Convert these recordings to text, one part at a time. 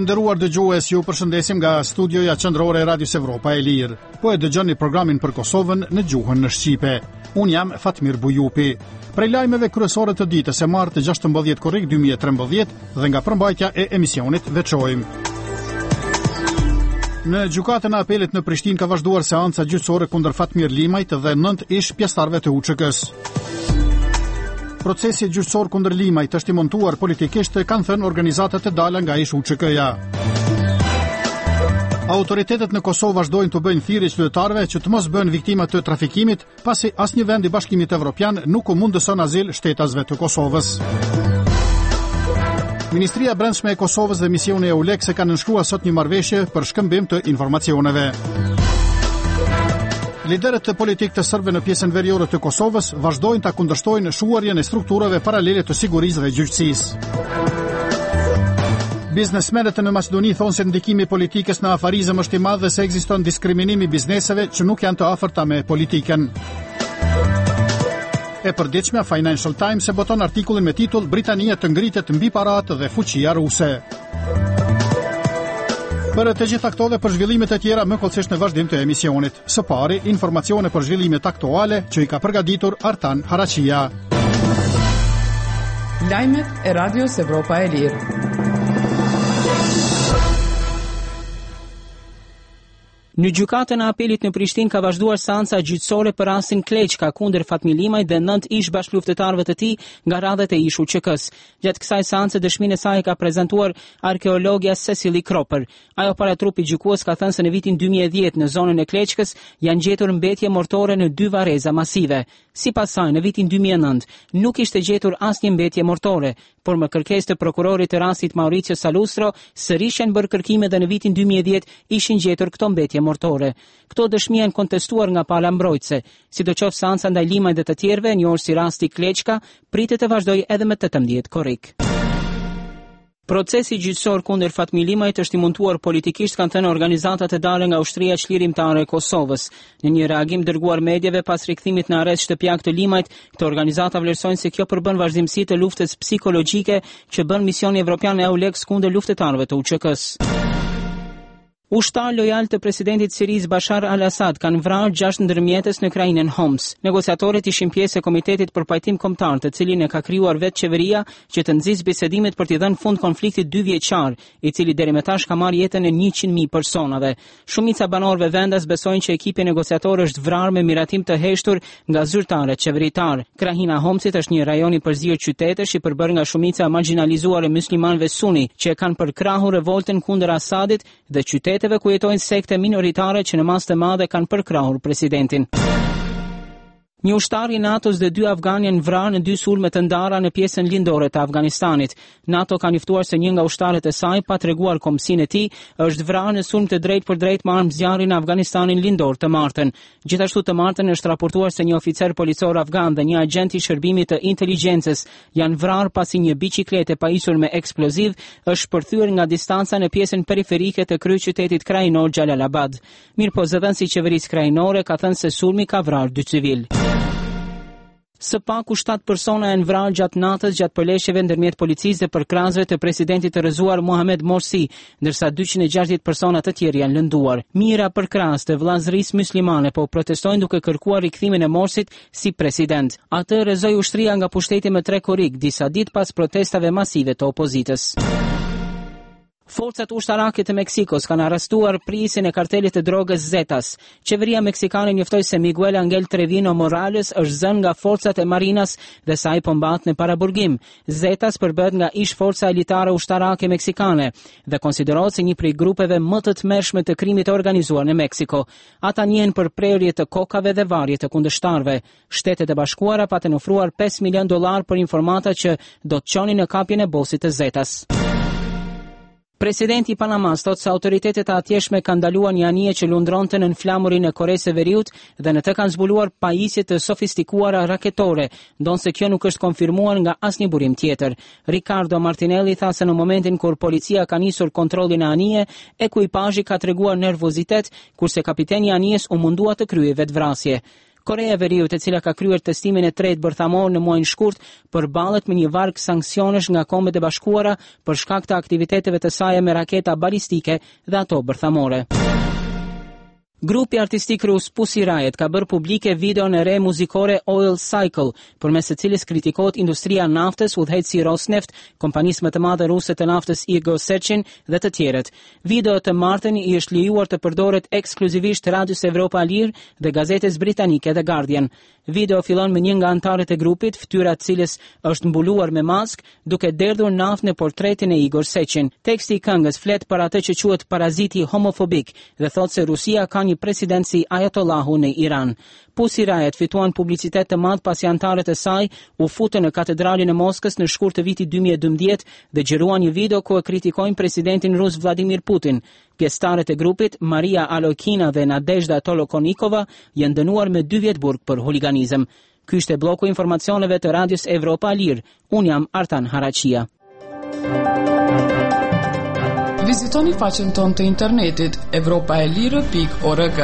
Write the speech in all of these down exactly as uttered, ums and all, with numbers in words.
Të nderuar dëgjues, ju përshëndesim nga studioja qendrore e Radios Evropa e Lirë. Po e dëgjoni programin për Kosovën në gjuhën në shqipe. Un jam Fatmir Bujupi. Prej lajmeve kryesore të ditës së martë gjashtëmbëdhjetë korrik dy mijë e trembëdhjetë dhe nga përmbajtja e emisionit veçojmë. Në gjykatën e apelit në Prishtinë ka vazhduar seanca gjyqësore kundër Fatmir Limajt dhe nënt ish pjesëtarëve të U Ç K-s. Procesi gjyqësor kundër Limajt është i montuar politikisht, kanë thënë organizatat e dala nga ish U Ç K-ja. Autoritetet në Kosovë vazhdojnë të bëjnë thirrje qytetarëve që të mos bëhen viktima të trafikimit, pasi asnjë vend i Bashkimit Evropian nuk u mundëson azil shtetasve të Kosovës. Ministria e Brendshme e Kosovës dhe misioni E U L E X e kanë nënshkruar sot një marrëveshje për shkëmbim të informacioneve. Liderët të politikë të serbëve në pjesën veriore të Kosovës vazhdojnë ta kundërshtojnë shuarjen e strukturave paralele të sigurisë dhe gjyqësisë. Biznesmenët në Maqedoni thonë se ndikimi i politikës në afarizëm është i madh dhe se ekziston diskriminim i bizneseve që nuk janë të afërta me politikën. E përditshmja Financial Times e boton artikullin me titull "Britania të ngritet mbi paratë dhe fuqia ruse". Për të gjitha këto dhe për zhvillimet e tjera më kollësisht në vazhdim të emisionit. Së pari, informacione për zhvillimet aktuale që i ka përgatitur Artan Haraçia. Lajmet e Radios Evropa e Lirë. Në gjykatën e apelit në Prishtinë ka vazhduar seanca gjyqësore për rastin Kleçka kundër Fatmir Limajt dhe nënt ish bashkëluftëtarëve të tij nga radhët e ish U Ç K-s. Gjatë kësaj seance dëshminë e saj ka prezantuar arkeologja Cecily Cropper. Ajo para trupi gjykues ka thënë se në vitin dy mijë e dhjetë në zonën e Kleçkës janë gjetur mbetje mortore në dy varreza masive. Sipas saj, në vitin dy mijë e nëntë nuk ishte gjetur asnjë mbetje mortore, por me kërkesë të prokurorit të rastit Mauricio Salustro, sërish janë bërë kërkime dhe në vitin dy mijë e dhjetë ishin gjetur këto mbetje mortore. Këto dëshmi janë kontestuar nga pala mbrojtëse. Sidoqoftë seanca ndaj Limajt dhe të tjerëve, njohur si rasti Kleçka, pritet të vazhdojë edhe më tetëmbëdhjetë korrik. Procesi gjyqësor kundër Fatmir Limajt është i montuar politikisht, kanë thënë organizatat e dalë nga ushtria çlirimtare e Kosovës. Në një reagim dërguar medjave pas rikthimit në arrest shtëpiak të Limajt, këto organizata vlerësojnë se kjo përbën vazhdimsi të luftës psikologjike që bën misioni evropian E U L E X kundër luftëtarëve të U Ç K-s. Ushtar lojal të presidentit Siris Bashar al-Assad kanë vrarë gjashtë ndërmjetës në krajinën Homs. Negociatorët ishin pjesë e komitetit për pajtim kombëtar, të cilin e ka krijuar vetë qeveria që të nxjisë bisedimet për t'i dhënë fund konfliktit dy vjeçar, i cili deri më tash ka marrë jetën e njëqind mijë personave. Shumica banorëve vendas besojnë që ekipi negociator është vrarë me miratim të heshtur nga zyrtarët qeveritar. Krajina Homsit është një rajon i përzierë qytetesh i përbërë nga shumica marginalizuar e muslimanëve suni, që e kanë përkrahur revoltën kundër Asadit dhe qytetet ku jetojnë sekte minoritare që në masë të madhe kanë përkrahur presidentin. Një ushtar i NATO-s dhe dy afganë janë vrarë në dy sulme të ndara në pjesën lindore të Afganistanit. NATO ka njoftuar se një nga ushtarët e saj, pa treguar komsinë e tij, është vrarë në sulm të drejtë për drejtë me armë zjarri në Afganistanin lindor të martën. Gjithashtu të martën është raportuar se një oficer policor afgan dhe një agent i shërbimit të inteligjencës janë vrarë pasi një biçikletë e pajisur me eksploziv është shpërthyer nga distanca në pjesën periferike të kryeqytetit krajinor Xhalalabad. Mirëpo zëdhënësi i qeverisë krajinore ka thënë se sulmi ka vrarë dy civil. Së paku shtatë persona janë vrarë gjatë natës gjatë përleshjeve ndërmjet policisë dhe përkrahësve të presidentit të rrëzuar Mohamed Morsi, ndërsa dyqind e gjashtëdhjetë persona të tjerë janë lënduar. Mijëra përkrahës të vëllazërisë muslimane po protestojnë duke kërkuar rikthimin e Morsit si president. Atë rrezoi ushtria nga pushteti më tre korrik, disa ditë pas protestave masive të opozitës. Forcat ushtarake të Meksikos kanë arrestuar prisin e kartelit të drogës Zetas. Qeveria meksikane njoftoi se Miguel Angel Trevino Morales është zënë nga forcat e Marinas dhe sa i po mbahet në paraburgim. Zetas përbëhet nga ish forca elitare ushtarake meksikane dhe konsiderohet si një prej grupeve më të tmerrshme të krimit të organizuar në Meksiko. Ata njihen për prerje të kokave dhe varje të kundërshtarëve. Shtetet e Bashkuara patën ofruar pesë milion dollar për informata që do të çonin në kapjen e bosit të Zetas. Presidenti i Panamas thotë se autoritetet e atjeshme kanë ndaluar një anije që lundronte nën flamurin e Koresë së Veriut dhe në të kanë zbuluar pajisje të sofistikuara raketore, ndonse kjo nuk është konfirmuar nga asnjë burim tjetër. Ricardo Martinelli tha se në momentin kur policia ka nisur kontrollin e anije, ekuipazhi ka treguar nervozitet, kurse kapiteni i anijes u mundua të kryejë vetvrasje. Korea e Veriut, e cila ka kryer testimin e tretë bërthamor në muajin shkurt, përballet me një varg sanksionesh nga Kombet e Bashkuara për shkak të aktiviteteve të saj me raketa balistike dhe ato bërthamore. Grupi artistik rus Pussy Riot ka bërë publike videon e re muzikore Oil Cycle, përmes së cilës kritikohet industria e naftës, udhëheqësi Rosneft, kompanisë më të madhe ruse të naftës Igor Sechin dhe të tjerët. Video të martën i është lejuar të përdoret ekskluzivisht Radios Evropa Lir dhe gazetës britanike The Guardian. Video fillon me një nga anëtarët e grupit, fytyra e cilës është mbuluar me mask, duke derdhur naftë në portretin e Igor Sechin. Teksti i këngës flet për atë që quhet paraziti homofobik dhe thotë se Rusia ka një president si Ayatollahu në Iran. Pussy Riot fituan publicitet të madh pasi anëtarët e saj u futën në katedralin e Moskës në shkurt të vitit dy mijë e dymbëdhjetë dhe xhiruan një video ku e kritikojnë presidentin rus Vladimir Putin. Pjesëtarët e grupit, Maria Alokina dhe Nadezhda Tolokonikova, janë dënuar me dy vjet burg për huliganizëm. Ky ishte bloku informacioneve të Radios Evropa Lir. Unë jam Artan Haraqia. Vizitoni faqen tonë të internetit evropaelire pikë org.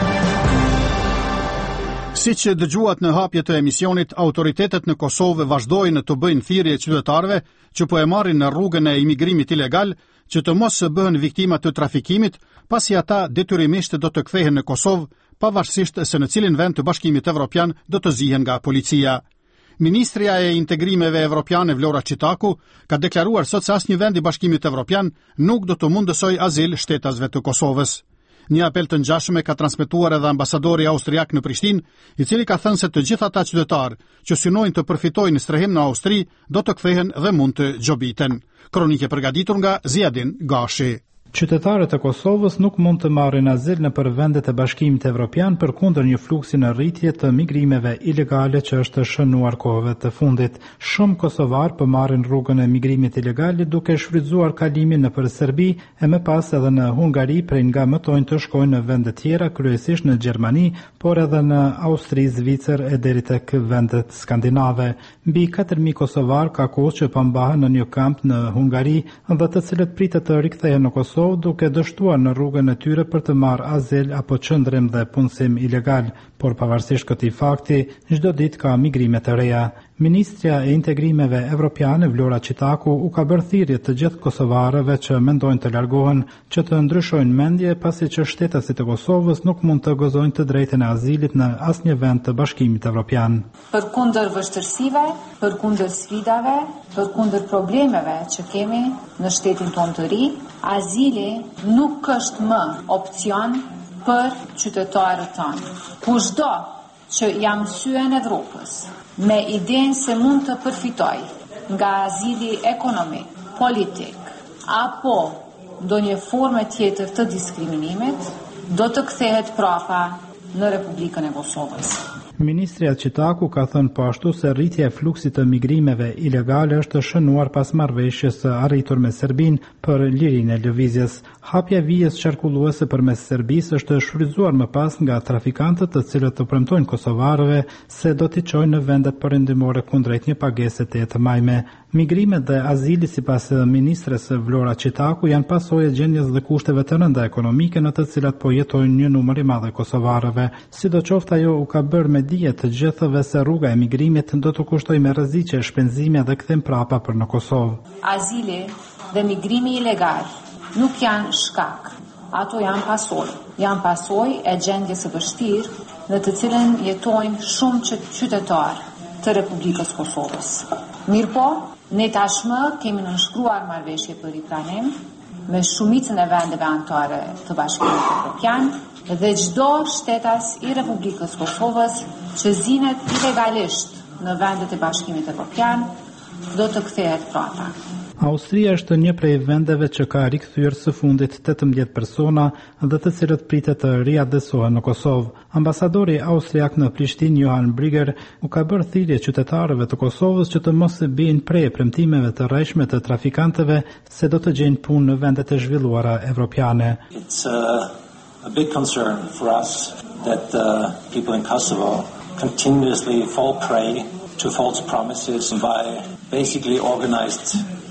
Si që dëgjuat në hapje të emisionit, autoritetet në Kosovë vazhdojnë të bëjnë thirrje qytetarëve që po e marrin në rrugën e imigrimit ilegal që të mos bëhen viktima të trafikimit, pasi ata detyrimisht do të kthehen në Kosovë, pavarësisht se në cilin vend të Bashkimit Evropian do të zihen nga policia. Ministria e Integrimeve Evropiane Vlora Çitaku ka deklaruar sot se asnjë vend i Bashkimit Evropian nuk do të mundësoj azil shtetasve të Kosovës. Një apel të ngjashëm ka transmetuar edhe ambasadori austriak në Prishtinë, i cili ka thënë se të gjithë ata qytetarë që synojnë të përfitojnë strehim në Austri do të kthehen dhe mund të gjobiten. Kronike përgatitur nga Ziadin Gashi. Qytetarët e Kosovës nuk mund të marrin azil në për vendet e Bashkimit Evropian përkundër një fluksi në rritje të migrimeve ilegale që është shënuar kohëve të fundit. Shumë kosovar po marrin rrugën e migrimit ilegal duke shfrytzuar kalimin nëpër Serbi e më pas edhe në Hungari, prej nga mëtojnë të shkojnë në vende tjera, kryesisht në Gjermani, por edhe në Austri, Zvicër e deri tek vendet skandinave. Mbi katër mijë kosovar ka kohë që po mbahen në një kamp në Hungari dhe të cilët pritet të rikthehen në Kosovë duke dështuar në rrugën e tyre për të marrë azil apo qëndrim dhe punësim ilegal, por pavarësisht këtij fakti, çdo ditë ka migrime të reja. Ministria e Integrimeve Evropiane Vlora Çitaku u ka bërë thirrje të gjithë kosovarëve që mendojnë të largohen që të ndryshojnë mendje, pasi që shtetasit e Kosovës nuk mund të gëzojnë të drejtën e azilit në asnjë vend të Bashkimit Evropian. Përkundër vështirësive, përkundër sfidave, përkundër problemeve që kemi në shtetin tonë të ri, azili nuk është më opcion për qytetarët tanë. Kushdo që jam syen Evropës me idenë se mund të përfitoj nga azili ekonomik, politik, apo ndonjë formë tjetër të diskriminimit, do të kthehet prapa në Republikën e Kosovës. Ministria Çitaku ka thënë po ashtu se rritja e fluksit të migrimeve ilegale është shënuar pas marrëveshjes së arritur me Serbinë për lirinë e lëvizjes. Hapja e vijës qarkulluese përmes Serbisë është shfrytzuar më pas nga trafikantët, të cilët të premtojnë kosovarëve se do t'i çojnë në vendet perëndimore kundrejt një pagese të jetëmajme. Migrimet dhe azili, sipas ministres Vlora Çitaku, janë pasojë e gjendjes dhe kushteve të rënda ekonomike në të cilat po jetojnë një numër i madh kosovarëve. Sidoqoftë, ajo u ka bërë me dije të gjithëve se rruga e migrimit do të kushtoj me rreziqe shpenzime dhe kthim prapa për në Kosovë. Azili dhe migrimi ilegal nuk janë shkak, ato janë pasojë. Janë pasojë e gjendjes së vështirë në të cilën jetojnë shumë qytetarë të Republikës Kosovës. Mirpo, ne tashmë kemi nënshkruar marrëveshje për ripranim me shumicën e vendeve anëtare të Bashkimit Evropian dhe çdo shtetas i Republikës Kosovës që zinet ilegalisht në vendet e Bashkimit Evropian do të kthehet prapa. Austria është një prej vendeve që ka rikthyer së fundit tetëmbëdhjetë persona dhe të cilët pritet të riadhesohen në Kosovë. Ambasadori austriak në Prishtinë, Johan Brigger, u ka bërë thirrje qytetarëve të Kosovës që të mos bien prej premtimeve të rrejshme të trafikantëve se do të gjejnë punë në vendet e zhvilluara evropiane. It's uh, a big concern for us that uh, people in Kosovo continuously fall prey to false promises by basically organized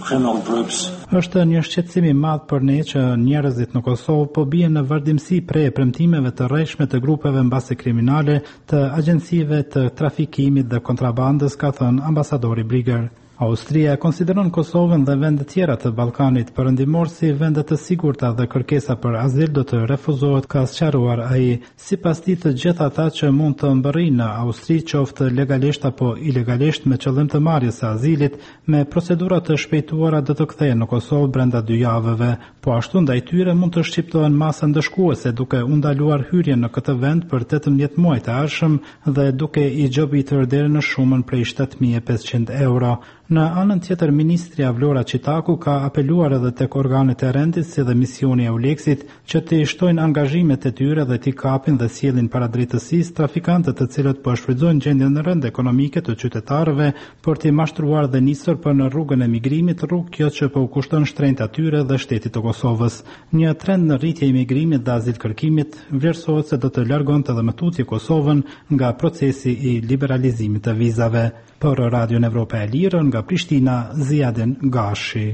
criminal groups. Është një shqetësim i madh për ne që njerëzit në Kosovë po bien në vardimsi prej premtimeve të rreshme të grupeve mbase kriminale, të agjencive të trafikimit dhe kontrabandës, ka thënë ambasadori Brigger. Austria konsideron Kosovën dhe vende tjera të Ballkanit perëndimor si vende të sigurta dhe kërkesa për azil do të refuzohet, ka sqaruar ai. Sipas tij, të gjithë ata që mund të mbërrijnë në Austri, qoftë legalisht apo ilegalisht me qëllim të marrjes së azilit, me procedura të shpejtuara do të kthehen në Kosovë brenda dy javëve. Po ashtu ndaj tyre mund të shqiptohen masa ndëshkuese duke u ndaluar hyrjen në këtë vend për tetëmbëdhjetë muaj të ardhshëm dhe duke i gjobitur deri në shumën prej shtatë mijë e pesëqind euro. Në anën tjetër, ministrja Vlora Qitaku ka apeluar edhe tek organet e rendit si dhe misioni e Euleksit që të shtojnë angazhimet e tyre dhe t'i kapin dhe sjellin para drejtësisë trafikantët të cilët po shfrytëzojnë gjendjen rënd ekonomike të qytetarëve për t'i mashtruar dhe nisur për në rrugën e migrimit, rrugë kjo që po u kushton shtrenjtë atyre dhe shtetit të Kosovës. Një trend në rritje i migrimit dhe azil kërkimit vlerësohet se do të largonte edhe më tutje Kosovën nga procesi i liberalizimit të vizave. Për Radion Evropa e Lirë, nga Prishtina, Ziaden Gashi.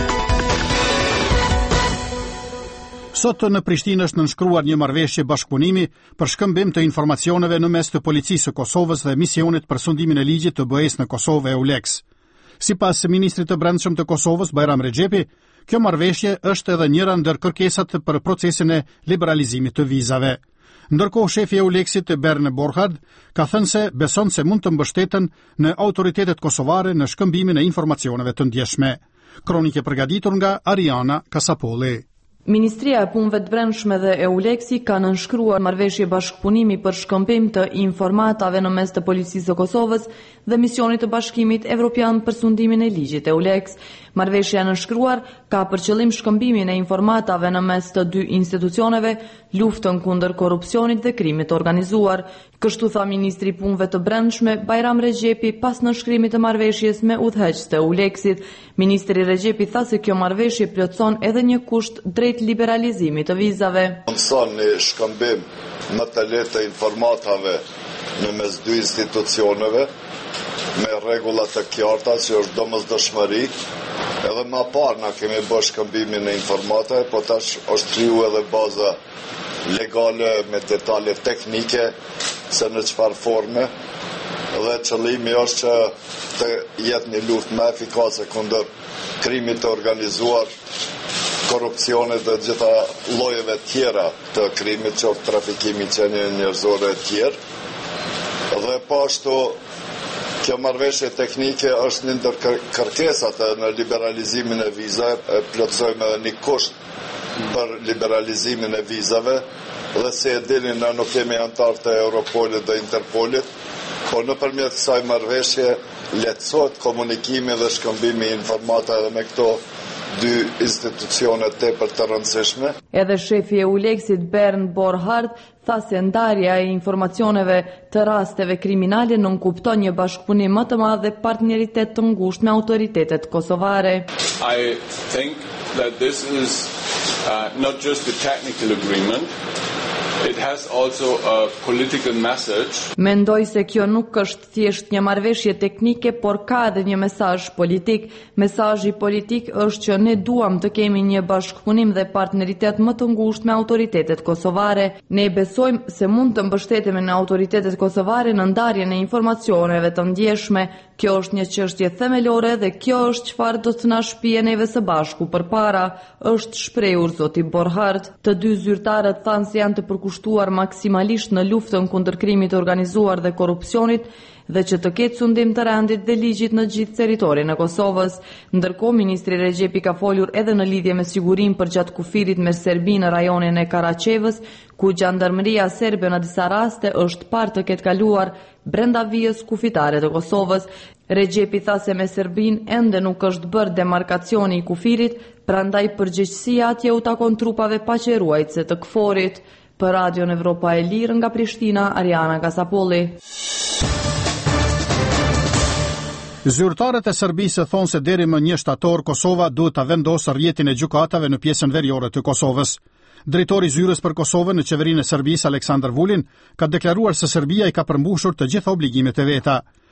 Sot në Prishtinë është nënshkruar një marrëveshje bashkëpunimi për shkëmbim të informacioneve në mes të policisë së Kosovës dhe misionit për sundimin e ligjit të B E S në Kosovë EULEX. Sipas ministrit të brendshëm të Kosovës Bajram Rexhepi, kjo marrëveshje është edhe njëra ndër kërkesat për procesin e liberalizimit të vizave. Ndërkohë, shefi i EULEX-it Berne Borhard ka thënë se beson se mund të mbështeten në autoritetet kosovare në shkëmbimin e informacioneve të ndjeshme. Kronike përgatitur nga Ariana Kasapolli. Ministria e Punëve të Brendshme dhe EULEX-i ka nënshkruar marrëveshje bashkëpunimi për shkëmbim të informatave në mes të policisë së Kosovës dhe misionit të Bashkimit Evropian për sundimin e ligjit EULEX. Marrëveshja e nënshkruar ka për qëllim shkëmbimin e informatave në mes të dy institucioneve, luftën kundër korrupsionit dhe krimit organizuar. Kështu tha ministri i Punëve të Brendshme Bajram Rexhepi pas nënshkrimit të marrëveshjes me udhëheqës të EULEX-it. Ministri Rexhepi tha se kjo marrëveshje plotson edhe një kusht drejt liberalizimit të vizave. Mëson një shkëmbim më të lehtë të informatave në mes dy institucioneve me rregullat të qarta që është domosdoshmëri. Edhe më parë na kemi bërë shkëmbimin e informatave, po tash është kriju edhe baza legale me detale teknike se në çfarë forme, dhe qëllimi është që të jetë një luftë më efikase kundër krimit të organizuar, korrupsionit dhe gjitha llojeve tjera të krimit, qoftë trafikimi, qenie njerëzore e tjerë. Dhe po ashtu kjo marrëveshje teknike është një ndër kërkesat në liberalizimin e vizave, e plotësojmë edhe një kusht për liberalizimin e vizave, dhe se e dini na nuk kemi antar të Europolit dhe Interpolit, por nëpërmjet kësaj marrëveshje lehtësohet komunikimi dhe shkëmbimi i informatave me këto dy institucione tepër të rëndësishme. Edhe shefi e EULEX-it Bern Borhard tha se ndarja e informacioneve të rasteve kriminale nënkupton një bashkëpunim më të madh dhe partneritet të ngushtë me autoritetet kosovare. I think that this is uh, not just a technical agreement. It has also a political message. Mendoj se kjo nuk është thjesht një marrëveshje teknike, por ka edhe një mesazh politik. Mesazhi politik është që ne duam të kemi një bashkëpunim dhe partneritet më të ngushtë me autoritetet kosovare. Ne besojmë se mund të mbështetemi në autoritetet kosovare në ndarjen e informacioneve të ndjeshme. Kjo është një çështje themelore dhe kjo është çfarë do të na shpije neve së bashku përpara, është shprehur zoti Borhard. Të dy zyrtarët thanë se janë të përkushtuar maksimalisht në luftën kundër krimit të organizuar dhe korrupsionit dhe që të ketë sundim të rendit dhe ligjit në gjithë territorin e Kosovës. Ndërkohë, ministri Rexhepi ka folur edhe në lidhje me sigurinë përgjatë kufirit me Serbi në rajonin e Karaqevës, ku gjandarmeria serbe në disa raste është parë të ketë kaluar brenda vijës kufitare të Kosovës. Rexhepi tha se me Serbin ende nuk është bërë demarkacioni i kufirit, prandaj përgjegjësia atje u takon trupave paqëruajtëse të KFOR-it. Për Radion Evropa e Lirë nga Prishtina, Ariana Kasapolli. Zyrtarët e Serbisë thonë se deri më një shtator Kosova duhet ta vendosë rrjetin e gjykatave në pjesën veriore të Kosovës. Drejtori i zyrës për Kosovën në qeverinë e Serbisë, Aleksandar Vulin, ka deklaruar se Serbia i ka përmbushur të gjitha obligimet e veta.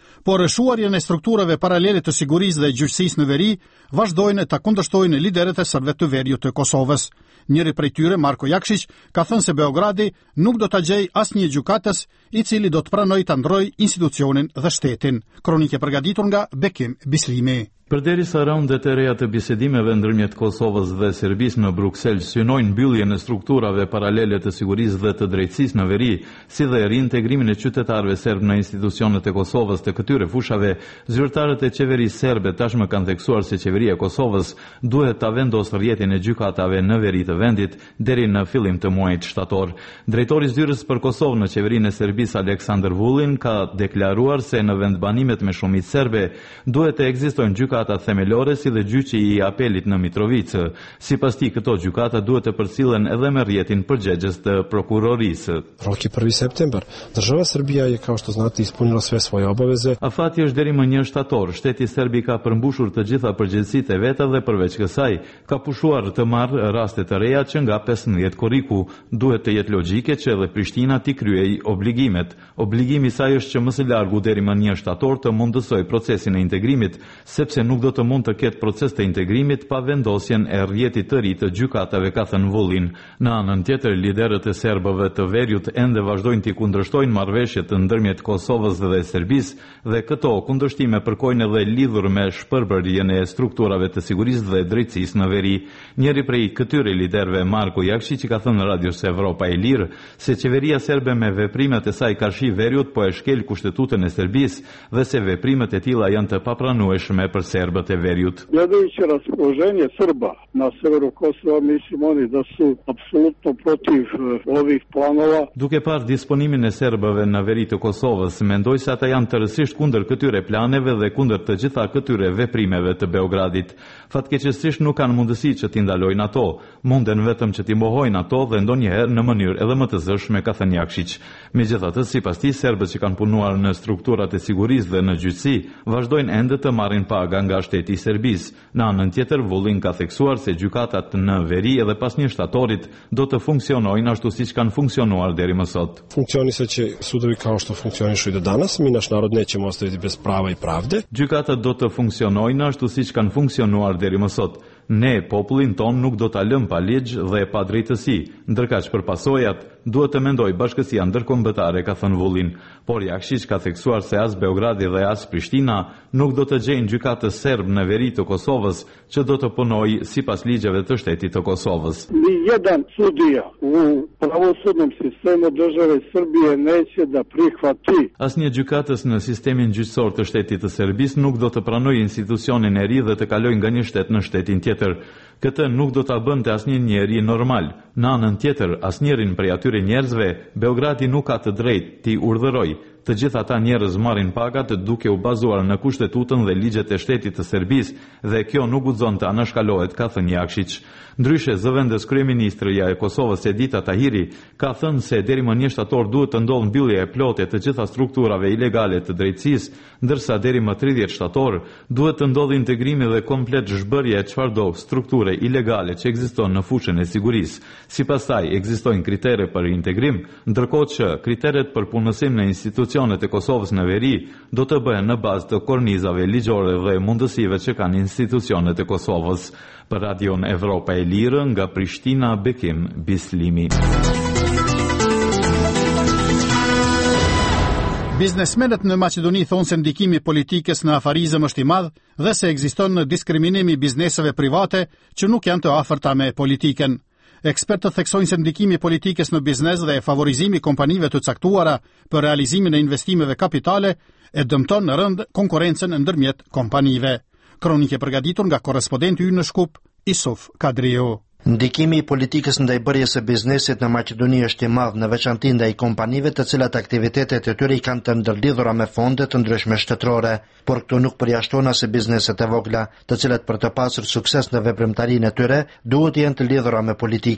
por shuarjen e strukturave paralele të sigurisë dhe gjyqësisë në veri vazhdojnë ta kundërshtojnë liderët e serbëve të veriut të Kosovës. Njëri prej tyre, Marko Jakšić, ka thënë se Beogradi nuk do ta gjejë asnjë gjykatës i cili do të pranojë ta ndrojë institucionin dhe shtetin. Kronike përgatitur nga Bekim Bislimi. Përderisa raundet e reja të bisedimeve ndërmjet Kosovës dhe Serbisë në Bruksel synojnë mbylljen e strukturave paralele të sigurisë dhe të drejtësisë në veri, si dhe riintegrimin e qytetarëve serb në institucionet e Kosovës të këtyre fushave, zyrtarët e qeverisë serbe tashmë kanë theksuar se qeveria e Kosovës duhet ta vendosë rrjetin e gjykatave në veri të vendit deri në fillim të muajit shtator. Drejtori i zyrës për Kosovë në qeverinë e Serbisë, Aleksandar Vulin, ka deklaruar se në vendbanimet me shumicë serbe duhet të ekzistojnë gjykata themelore si dhe gjyqi i apelit në Mitrovicë. Sipas tij, këto gjykata duhet të përcillen edhe me rrjetin përgjegjës të prokurorisë. Roki prvi septembar. Država Srbija je, kao što znate, ispunila sve svoje obaveze. Afati është deri më një shtator. Shteti serb ka përmbushur të gjitha përgjegjësitë e veta dhe përveç kësaj ka pushuar të marrë raste të reja që nga pesëmbëdhjetë korriku. Duhet të jetë logjike që edhe Prishtina t'i kryej obligimet. Obligimi i saj është që më së largu deri më një shtator të mundësoj procesin e integrimit, sepse nuk do të mund të ketë proces të integrimit pa vendosjen e rrjetit të ri të gjykatave, ka thënë Vullin. Në anën tjetër, liderët e serbëve të veriut ende vazhdojnë t'i kundërshtojnë marrëveshjet ndërmjet Kosovës dhe Serbisë dhe këto kundërshtime përkojnë edhe lidhur me shpërbërjen e strukturave të sigurisë dhe drejtësisë në veri. Njëri prej këtyre liderëve, Marko Jakšić, ka thënë në Radios Evropa e Lirë se qeveria serbe me veprimet e saj karshi veriut po e shkel kushtetutën e Serbisë dhe se veprimet e tilla janë të papranueshme për serbët e veriut. Gledajući raspoloženje Srba na severu Kosova, mislim oni da su apsolutno protiv ovih planova. Duke parë disponimin e serbëve në veri të Kosovës, mendoj se ata janë tërësisht kundër këtyre planeve dhe kundër të gjitha këtyre veprimeve të Beogradit. Fatkeqësisht nuk kanë mundësi që t'i ndalojnë ato, munden vetëm që t'i mohojnë ato dhe ndonjëherë në mënyrë edhe më të zëshme, ka thënë Jakšić. Megjithatë, sipas tij, serbët që kanë punuar në strukturat e sigurisë dhe në gjyqësi vazhdojnë ende të marrin paga nga shteti i Serbisë. Në anën tjetër, Vullin ka theksuar se gjykatat në veri edhe pas një shtatorit do të funksionojnë ashtu siç kanë funksionuar deri më sot. Funkcionisaće sudovi kao što funkcionišu i do danas, mi naš narod nećemo ostaviti bez prava i pravde. Gjykatat do të funksionojnë ashtu siç kanë funksionuar deri më sot. Ne, popullin ton, nuk do ta lëm pa ligj dhe pa drejtësi, ndërkaq për pasojat duhet të mendoj bashkësia ndërkombëtare, ka thënë Vullin. Por Jakšić ka theksuar se as Beogradi dhe as Prishtina nuk do të gjejnë gjykatës serb në veri të Kosovës që do të punojë sipas ligjeve të shtetit të Kosovës. Ni jedan sudija u pravosudnom sistemu države Srbije neće da prihvati. Asnjë gjykatës në sistemin gjyqësor të shtetit të Serbisë nuk do të pranojë institucionin e ri dhe të kalojë nga një shtet në shtetin tjetër. Këtë nuk do ta bënte asnjë njeri normal. Në anën tjetër, asnjërin prej atyre njerëzve, Beogradi nuk ka të drejtë t'i urdhërojë. Të gjithë ata njerëz marrin pagat duke u bazuar në kushtetutën dhe ligjet e shtetit të Serbisë dhe kjo nuk guxon të anashkalohet, ka thënë Jakšić. Ndryshe, zëvendës kryeministrja e Kosovës Edita Tahiri ka thënë se deri më një shtator duhet të ndodhë mbyllja e plotë të gjitha strukturave ilegale të drejtësisë, ndërsa deri më tridhjetë shtator duhet të ndodhë integrimi dhe komplet zhbërja e çfarëdo strukture ilegale që ekziston në fushën e sigurisë. Sipas saj, ekzistojnë kritere për integrim, ndërkohë që kriteret për punësim në institucionet e Kosovës në veri do të bëhen në bazë të kornizave ligjore dhe mundësive që kanë institucionet e Kosovës. Për Radion Evropa e Lirë, nga Prishtina, Bekim Bislimi. Biznesmenët në Maqedoni thonë se ndikimi politikës në afarizëm është i madh dhe se ekziston diskriminimi i bizneseve private që nuk janë të afërta me politikën. Ekspertët theksojnë se ndikimi i politikës në biznes dhe favorizimi i kompanive të caktuara për realizimin e investimeve kapitale e dëmton në rënd konkurrencën ndërmjet kompanive. Kronike përgatitur nga korrespondenti ynë në Shkup, Isuf Kadriu. Ndikimi i politikës ndaj bërjes së biznesit në Maqedoni është i madh, në veçanti ndaj kompanive të cilat aktivitetet e tyre i kanë të ndërlidhura me fonde të ndryshme shtetërore, por këto nuk përjashton as bizneset e vogla, të cilat për të pasur sukses në veprimtarinë e tyre duhet të jenë të lidhura me politikën.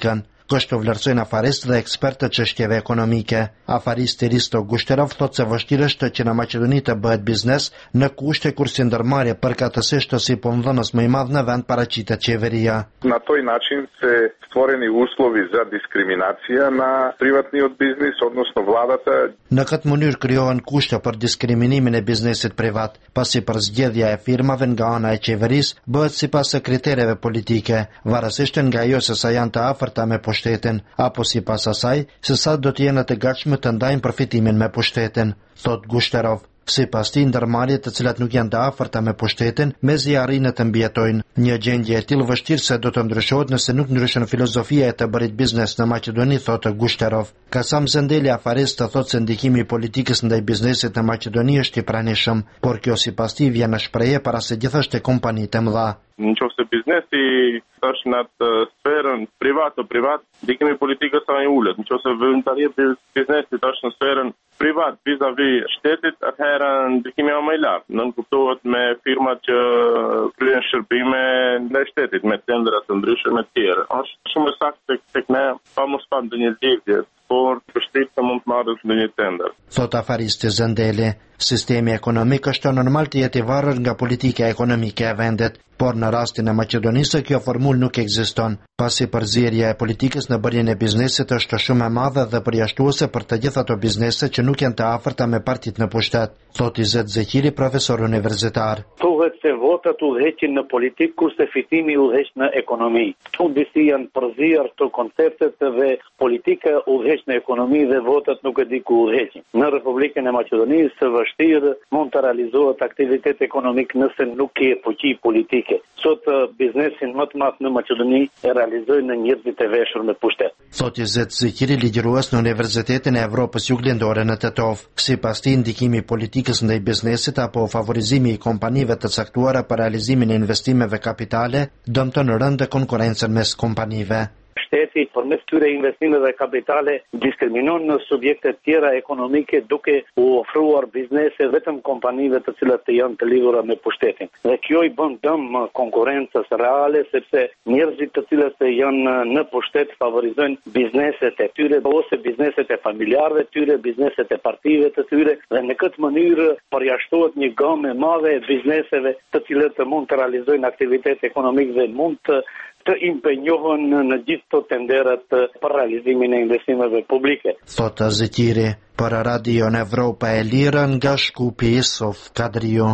kështu vlerësojnë afarist dhe ekspertë çështjeve ekonomike. Afaristi Risto Gushterov thotë se vështirë është që në Maqedoni të bëhet biznes në kushte kur si ndërmarrje përkatësisht si pomdhënës më i madh në vend paraqitet qeveria. Na toj način se stvoreni uslovi za diskriminacija na privatniот biznis, odnosno vladata. Në këtë mënyrë krijohen kushte për diskriminimin e biznesit privat, pasi përzgjedhja e firmave nga ana e qeverisë bëhet sipas kritereve politike, varësisht nga ajo se sa janë të afërta me pushtetin, apo sipas asaj se sa do të jenë të gatshme të ndajnë përfitimin me pushtetin, thot Gushterov. Sipas tij, ndërmarrjet të cilat nuk janë të afërta me pushtetin, mezi arrin të mbijetojnë. Një gjendje e tillë vështirë se do të ndryshohet nëse nuk ndryshon filozofia e të bërit biznes në Maqedoni, thotë Gushterov. Kasam Zendeli, afarist, thotë se ndikimi i politikës ndaj biznesit në Maqedoni është i pranishëm, por kjo sipas tij vjen në shprehje para se gjithashtu kompanitë e mëdha. Nëse biznesi është në atë sferën privat o privat, ndikimi i politikës sa i ulët. Nëse vullnetaria e biznesit është në sferën privat vis-a-vis shtetit, atëherë ndikimi është më i lartë. Nën kuptohet me firmat që kryen shërbime ndaj shtetit, me tendera të ndryshme të tjera. Është shumë saktë tek ne pa mos pa ndonjë lidhje, por vështirë të mund të marrësh ndonjë tender. Thot afaristi Zendeli, sistemi ekonomik është normal të jetë i varur nga politika ekonomike e vendit, por në rastin e Maqedonisë kjo formulë nuk ekziston, pasi përzierja e politikës në bërjen e biznesit është shumë e madhe dhe përjashtuese për të gjitha ato biznese që nuk janë të afërta me partitë në pushtet, thot Izet Zekiri, profesor universitar. Thuhet se votat udhëheqin në politikë kurse fitimi udhëheq në ekonomi. Këtu disi janë përzier të konceptet dhe politika udhëheq në ekonomi dhe votat nuk e di ku udhëheqin. Në Republikën e Maqedonisë së vështirë mund të realizohet aktivitet ekonomik nëse nuk ke fuqi politike. Sot biznesin më të madh në Maqedoni e realizojnë në njerëzit e veshur me pushtet. Thot Izet Zekiri, ligjërues në Universitetin e Evropës Juglindore në Tetov. Sipas tij, ndikimi i politikës ndaj biznesit apo favorizimi i kompanive të caktuara për realizimin e investimeve kapitale dëmton rëndë konkurrencën mes kompanive. Shteti përmes këtyre investimeve kapitale diskriminon në subjekte tjera ekonomike duke u ofruar biznese vetëm kompanive të cilat të janë të lidhura me pushtetin. Dhe kjo i bën dëm konkurrencës reale sepse njerëzit të cilët janë në pushtet favorizojnë bizneset e tyre ose bizneset e familjarëve të tyre, bizneset e partive të tyre dhe në këtë mënyrë përjashtohet një gamë e madhe e bizneseve të cilët mund të realizojnë aktivitet ekonomik dhe mund të të impenjohen në gjithë të tenderat për realizimin e investimeve publike. Thot Zekiri, për Radio Evropa e Lirë nga Shkupi, Sof Kadrio.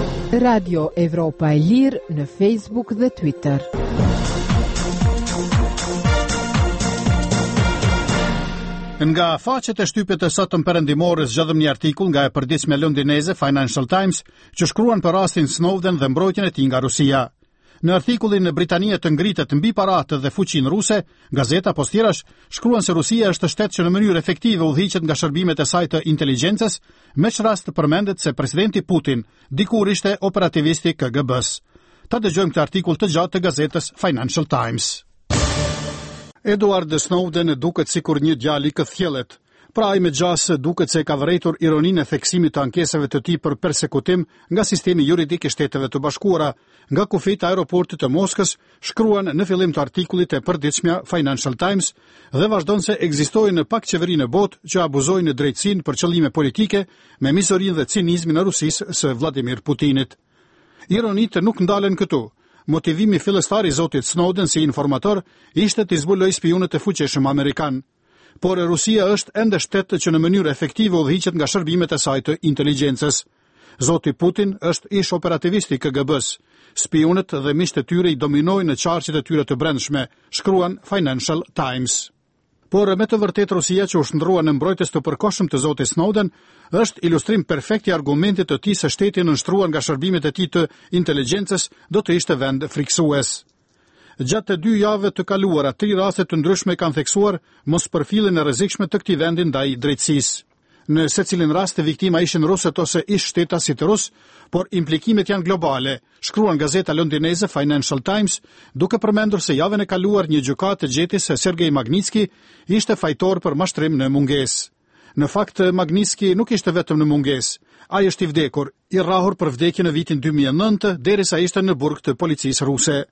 Radio Evropa e Lirë në Facebook dhe Twitter. Nga faqet e shtypjet e sotëm perëndimore zgjodhëm një artikull nga e përditshme londineze Financial Times që shkruan për rastin Snowden dhe mbrojtjen e tij nga Rusia. Në artikullin Britania të ngritet mbi paratë dhe fuqinë ruse, gazeta pas tjerash shkruan se Rusia është shtet që në mënyrë efektive udhëhiqet nga shërbimet e saj të inteligjencës, me që rast përmendet se presidenti Putin dikur ishte operativisti K G B-s. Ta dëgjojmë këtë artikull të gjatë të gazetës Financial Times. Edward Snowden duket sikur një djalë i këthjellet. Pra ai me gjas duket se ka vërejtur ironinë e theksimit të ankesave të tij për persekutim nga sistemi juridik i Shteteve të Bashkuara, nga kufit e aeroportit të Moskës, shkruan në fillim të artikullit e përditshmja Financial Times dhe vazhdon se ekzistojnë pak qeveri në botë që abuzojnë drejtësinë për qëllime politike me misorinë dhe cinizmin e Rusisë së Vladimir Putinit. Ironitë nuk ndalen këtu. Motivimi fillestar i zotit Snowden si informator ishte të zbuloj spionët e fuqishëm amerikan. Por Rusia është ende shtet që në mënyrë efektive udhëhiqet nga shërbimet e saj të inteligjencës. Zoti Putin është ish operativist i K G B-s. Spionët dhe miqtë e tyre i dominojnë në qarqet e tyre të brendshme, shkruan Financial Times. Por me të vërtet Rusia që u shndrua në mbrojtës të përkohshëm të zotit Snowden është ilustrim perfekt i argumentit të tij se shteti nënshtruar nga shërbimet e tij të inteligjencës do të ishte vend friksues. Gjatë të dy javëve të kaluara, tri raste të ndryshme kanë theksuar mos përfilljen e rrezikshme të këtij vendi ndaj drejtësisë. Në secilin rast viktima ishin rusët ose ish shtetasit rus, por implikimet janë globale, shkruan gazeta londineze Financial Times, duke përmendur se javën e kaluar një gjykatë gjeti se Sergej Magnitski ishte fajtor për mashtrim në mungesë. Në fakt, Magnitski nuk ishte vetëm në mungesë. Ai është i vdekur, i rrahur për vdekje në vitin dy mijë e nëntë, derisa ishte në burg të policisë ruse.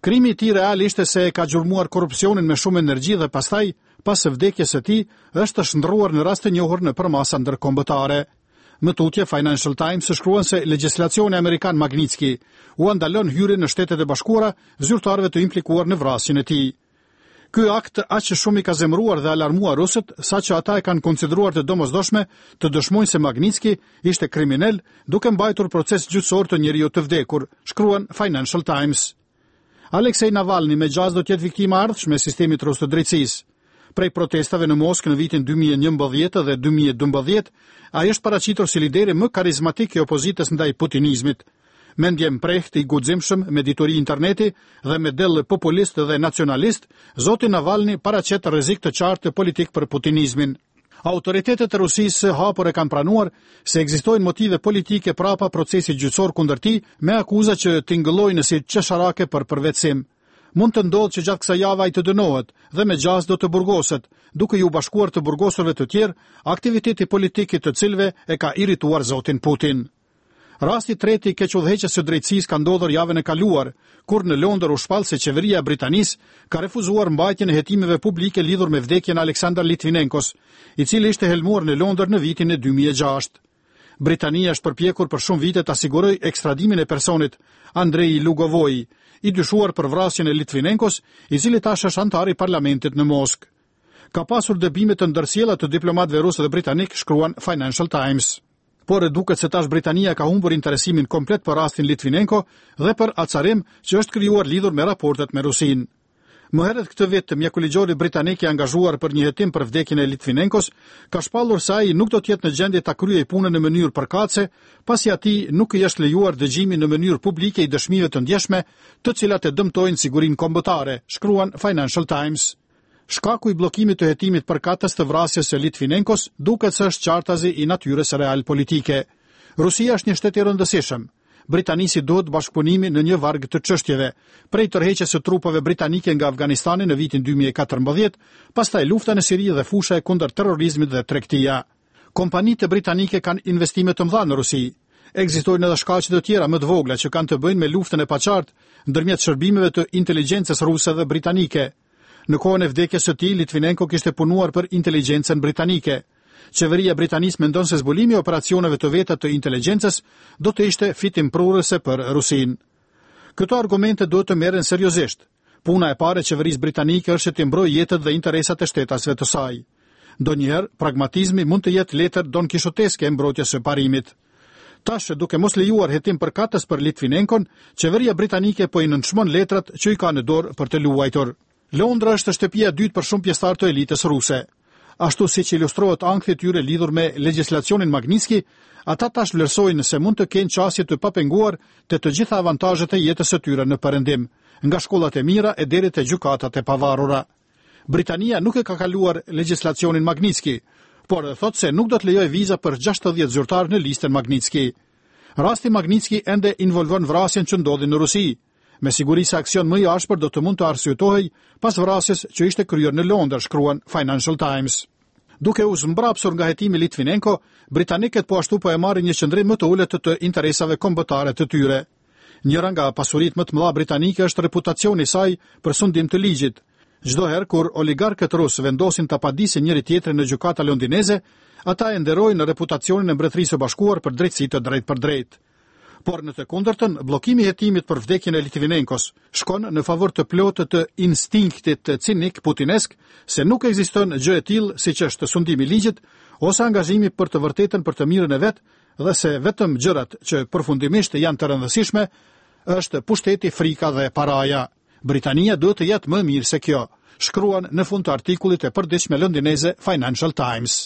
Krimi i tij real ishte se e ka gjurmuar korrupsionin me shumë energji dhe pastaj, pas së vdekjes së tij, është shndërruar në rast të njohur në përmasa ndërkombëtare. Më tutje, Financial Times shkruan se legjislacioni amerikan Magnitsky u ndalon hyrjen në Shtetet e Bashkuara zyrtarëve të implikuar në vrasjen e tij. Ky akt aq shumë i ka zemëruar dhe alarmuar rusët, saqë ata e kanë konsideruar të domosdoshme të dëshmojnë se Magnitsky ishte kriminal, duke mbajtur proces gjyqësor të njeriu të vdekur, shkruan Financial Times. Aleksej Navalny me gjaz do të jetë viktima ardhshme e sistemit rus të drejtësisë. Prej protestave në Moskë në vitin dy mijë e njëmbëdhjetë dhe dy mijë e dymbëdhjetë, ai është paraqitur si lideri më karizmatik i opozitës ndaj putinizmit. Mendje mprehtë i guximshëm me ditori interneti dhe me dellë populist dhe nacionalist, zoti Navalny paraqet rrezik të qartë politik për putinizmin. Autoritetet e Rusisë hapur e kanë pranuar se ekzistojnë motive politike prapa procesit gjyqësor kundër tij me akuza që tingëllojnë si çesharake për përvetësim. Mund të ndodhë që gjatë kësaj jave ai të dënohet dhe me gjaz do të burgoset, duke ju bashkuar të burgosurve të tjerë aktiviteti politik i të cilëve e ka irrituar zotin Putin. Rasti treti i kequdhëheqjes së drejtësisë ka ndodhur javën e kaluar, kur në Londër u shpall se qeveria e Britanisë ka refuzuar mbajtjen e hetimeve publike lidhur me vdekjen e Aleksandar Litvinenkos, i cili ishte helmuar në Londër në vitin e dy mijë e gjashtë. Britania është përpjekur për shumë vite të asigurojë ekstradimin e personit Andrei Lugovoi, i dyshuar për vrasjen e Litvinenkos, i cili tash është antar i parlamentit në Moskë. Ka pasur dëbime të ndërsjella të diplomatëve rusë dhe britanik, shkruan Financial Times. Por e duket se tash Britania ka humbur interesimin komplet për rastin Litvinenko dhe për acarim që është krijuar lidhur me raportet me Rusinë. Më herët këtë vit, mjekuligjori britanik i angazhuar për një hetim për vdekjen e Litvinenkos ka shpallur se ai nuk do të jetë në gjendje ta kryejë punën në mënyrë përkatëse, pasi atij nuk i është lejuar dëgjimi në mënyrë publike i dëshmive të ndjeshme, të cilat e dëmtojnë sigurinë kombëtare, shkruan Financial Times. Shkaku i bllokimit të hetimit përkatës të vrasjes së Litvinenkos duket se është qartazi i natyrës real politike. Rusia është një shtet i rëndësishëm. Britanisi duhet bashkëpunimi në një varg të çështjeve, prej tërheqjes së trupave britanike nga Afganistani në vitin dy mijë e katërmbëdhjetë, pastaj lufta në Siri dhe fusha e kundër terrorizmit dhe tregtia. Kompanitë britanike kanë investime të mëdha në Rusi. Ekzistojnë edhe shkaqe të tjera më të vogla që kanë të bëjnë me luftën e paqartë ndërmjet shërbimeve të inteligjencës ruse dhe britanike. Në kohën e vdekjes së tij, Litvinenko kishte punuar për inteligjencën britanike. Qeveria britanisë mendon se zbulimi i operacioneve të veta të inteligjencës do të ishte fitim prurëse për Rusinë. Këto argumente duhet të merren seriozisht. Puna e parë e qeverisë britanike është të mbrojë jetët dhe interesat e shtetasve të saj. Ndonjëherë, pragmatizmi mund të jetë letër don kishoteske e mbrojtjes së parimit. Tash, duke mos lejuar hetim përkatës për Litvinenkon, qeveria britanike po i nënçmon letrat që i ka në dorë për të luajtur. Londra është shtëpia e dytë për shumë pjesëtar të elitës ruse. Ashtu si që ilustrohet ankthi i tyre lidhur me legjislacionin Magnitsky, ata tash vlerësojnë se mund të kenë qasje të papenguar të të gjitha avantazhet e jetës së tyre në perëndim, nga shkollat e mira e deri te gjykatat e pavarura. Britania nuk e ka kaluar legjislacionin Magnitsky, por e thot se nuk do të lejojë viza për gjashtëdhjetë zyrtarë në listën Magnitsky. Rasti Magnitsky ende involvon vrasjen që ndodhi në Rusi. Me siguri se aksion më i ashpër do të mund të arsyetohej pas vrasjes që ishte kryer në Londër, shkruan Financial Times. Duke u zmbrapsur nga hetimi Litvinenko, britanikët po ashtu po e marrin një qëndrim më të ulët të interesave kombëtare të tyre. Njëra nga pasuritë më të mëdha britanike është reputacioni i saj për sundim të ligjit. Çdo herë kur oligarkët rusë vendosin ta padisin njëri tjetrin në gjykata londineze, ata e nderojnë reputacionin e Mbretërisë së Bashkuar për drejtësi të drejtë për drejtë. Por në të kundërtën, bllokimi i hetimit për vdekjen e Litvinenkos shkon në favor të plotë të instinktit cinik putinesk se nuk ekziston gjë e tillë siç është sundimi i ligjit ose angazhimi për të vërtetën për të mirën e vet dhe se vetëm gjërat që përfundimisht janë të rëndësishme është pushteti, frika dhe paraja. Britania duhet të jetë më mirë se kjo, shkruan në fund të artikullit e përditshme londineze Financial Times.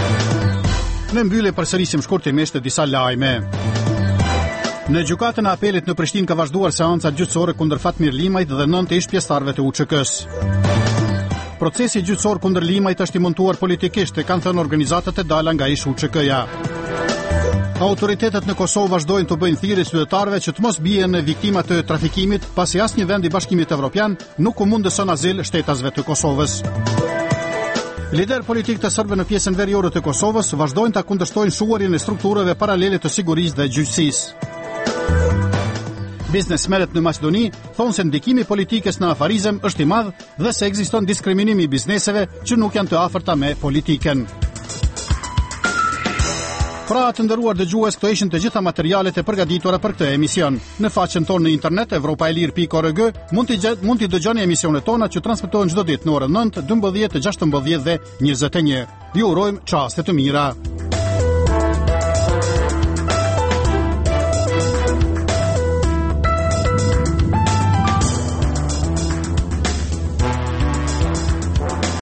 Në mbyllje përsërisim shkurtimisht disa lajme. Në gjykatën e apelit në Prishtinë ka vazhduar seanca gjyqësore kundër Fatmir Limajt dhe nëntë ish pjesëtarëve të U Ç K-s. Procesi gjyqësor kundër Limajt është i montuar politikisht, e kanë thënë organizatat e dala nga ish U Ç K-ja. Autoritetet në Kosovë vazhdojnë të bëjnë thirrje qytetarëve që të mos bien viktima të trafikimit, pasi asnjë vend i Bashkimit Evropian nuk u mundëson azil shtetasve të Kosovës. Lider politik të serbëve në pjesën veriore të Kosovës vazhdojnë ta kundërshtojnë shuarjen e strukturave paralele të sigurisë dhe gjyqësisë. Biznesmenët në Maqedoni thonë se ndikimi i politikës në afarizëm është i madh dhe se ekziston diskriminimi i bizneseve që nuk janë të afërta me politikën. Pra të nderuar dëgjues, këto ishin të gjitha materialet e përgatitura për këtë emision. Në faqen tonë në internet evropaelir pikë org mund t'i mund t'i dëgjoni emisionet tona që transmetohen çdo ditë në orën nëntë, dymbëdhjetë, gjashtëmbëdhjetë dhe njëzet e një. Ju urojmë çaste të mira.